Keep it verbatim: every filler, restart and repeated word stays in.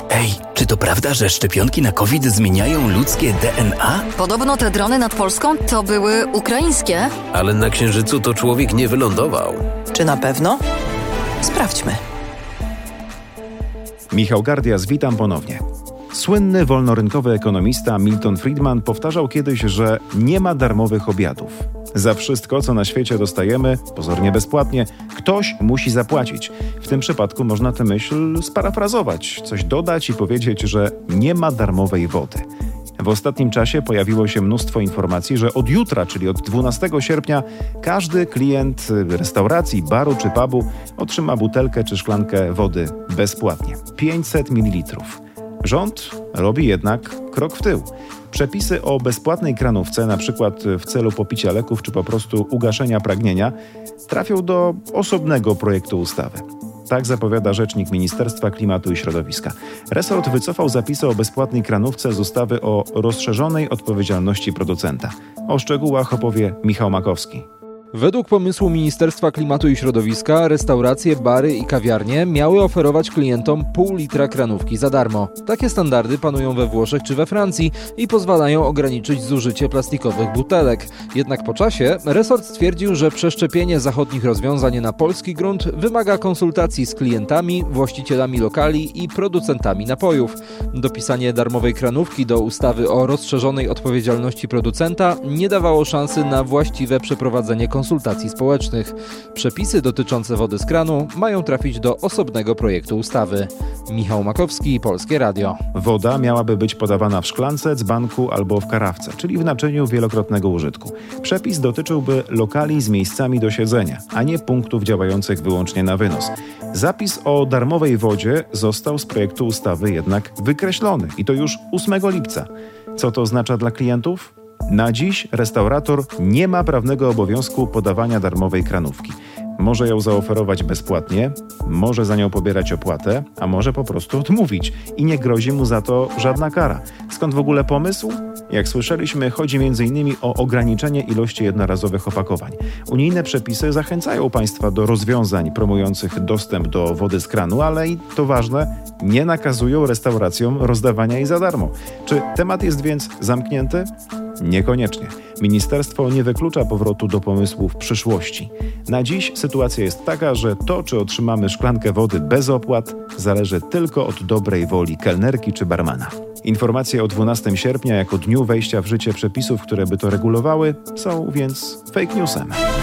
Ej, czy to prawda, że szczepionki na COVID zmieniają ludzkie D N A? Podobno te drony nad Polską to były ukraińskie. Ale na Księżycu to człowiek nie wylądował. Czy na pewno? Sprawdźmy. Michał Gardias, witam ponownie. Słynny wolnorynkowy ekonomista Milton Friedman powtarzał kiedyś, że nie ma darmowych obiadów. Za wszystko, co na świecie dostajemy, pozornie bezpłatnie, ktoś musi zapłacić. W tym przypadku można tę myśl sparafrazować, coś dodać i powiedzieć, że nie ma darmowej wody. W ostatnim czasie pojawiło się mnóstwo informacji, że od jutra, czyli od dwunastego sierpnia, każdy klient restauracji, baru czy pubu otrzyma butelkę czy szklankę wody bezpłatnie. pięćset mililitrów. Rząd robi jednak krok w tył. Przepisy o bezpłatnej kranówce, na przykład w celu popicia leków czy po prostu ugaszenia pragnienia, trafią do osobnego projektu ustawy. Tak zapowiada rzecznik Ministerstwa Klimatu i Środowiska. Resort wycofał zapisy o bezpłatnej kranówce z ustawy o rozszerzonej odpowiedzialności producenta. O szczegółach opowie Michał Makowski. Według pomysłu Ministerstwa Klimatu i Środowiska restauracje, bary i kawiarnie miały oferować klientom pół litra kranówki za darmo. Takie standardy panują we Włoszech czy we Francji i pozwalają ograniczyć zużycie plastikowych butelek. Jednak po czasie resort stwierdził, że przeszczepienie zachodnich rozwiązań na polski grunt wymaga konsultacji z klientami, właścicielami lokali i producentami napojów. Dopisanie darmowej kranówki do ustawy o rozszerzonej odpowiedzialności producenta nie dawało szansy na właściwe przeprowadzenie konsultacji. konsultacji społecznych. Przepisy dotyczące wody z kranu mają trafić do osobnego projektu ustawy. Michał Makowski, Polskie Radio. Woda miałaby być podawana w szklance, dzbanku albo w karafce, czyli w naczyniu wielokrotnego użytku. Przepis dotyczyłby lokali z miejscami do siedzenia, a nie punktów działających wyłącznie na wynos. Zapis o darmowej wodzie został z projektu ustawy jednak wykreślony i to już ósmego lipca. Co to oznacza dla klientów? Na dziś restaurator nie ma prawnego obowiązku podawania darmowej kranówki. Może ją zaoferować bezpłatnie, może za nią pobierać opłatę, a może po prostu odmówić i nie grozi mu za to żadna kara. Skąd w ogóle pomysł? Jak słyszeliśmy, chodzi między innymi o ograniczenie ilości jednorazowych opakowań. Unijne przepisy zachęcają państwa do rozwiązań promujących dostęp do wody z kranu, ale i to ważne, nie nakazują restauracjom rozdawania jej za darmo. Czy temat jest więc zamknięty? Niekoniecznie. Ministerstwo nie wyklucza powrotu do pomysłu w przyszłości. Na dziś sytuacja jest taka, że to, czy otrzymamy szklankę wody bez opłat, zależy tylko od dobrej woli kelnerki czy barmana. Informacje o dwunastego sierpnia jako dniu wejścia w życie przepisów, które by to regulowały, są więc fake newsem.